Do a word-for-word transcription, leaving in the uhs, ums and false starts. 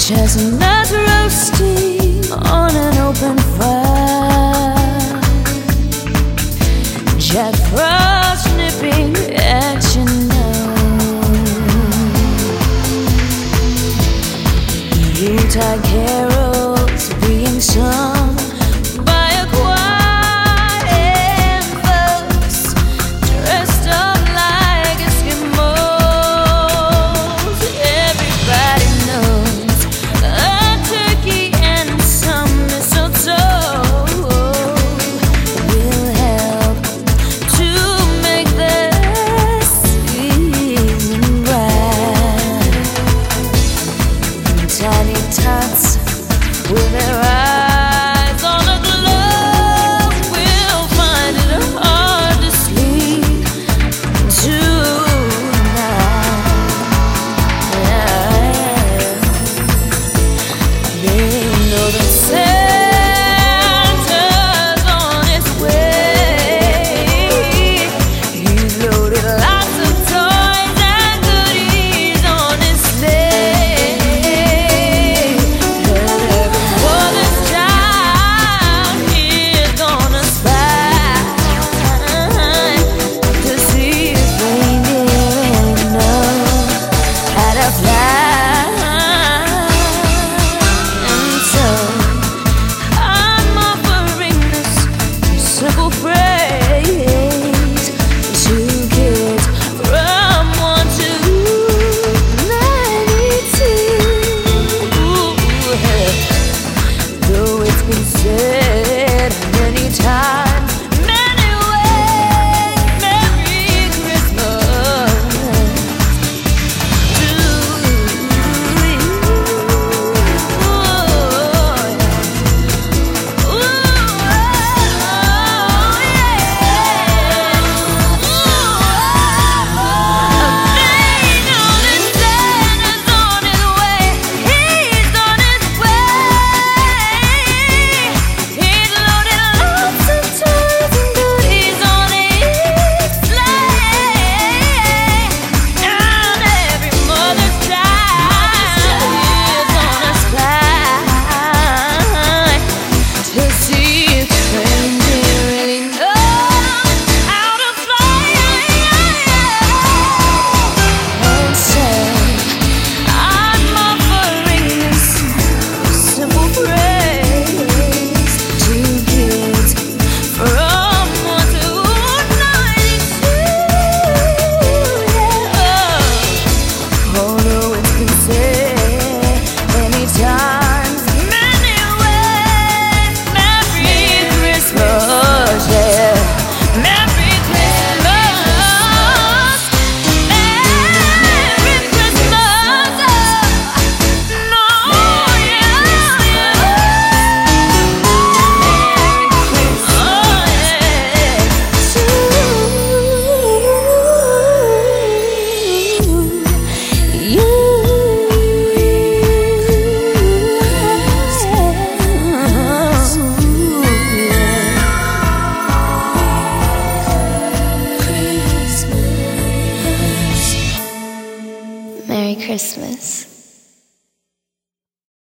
Chestnuts roasting on an open fire, Jack Frost nipping at your nose, Yuletide carols being sung by a choir and folks dressed up like Eskimos. Everybody knows a turkey and some mistletoe will help to make the season bright. Tiny tots with their eyes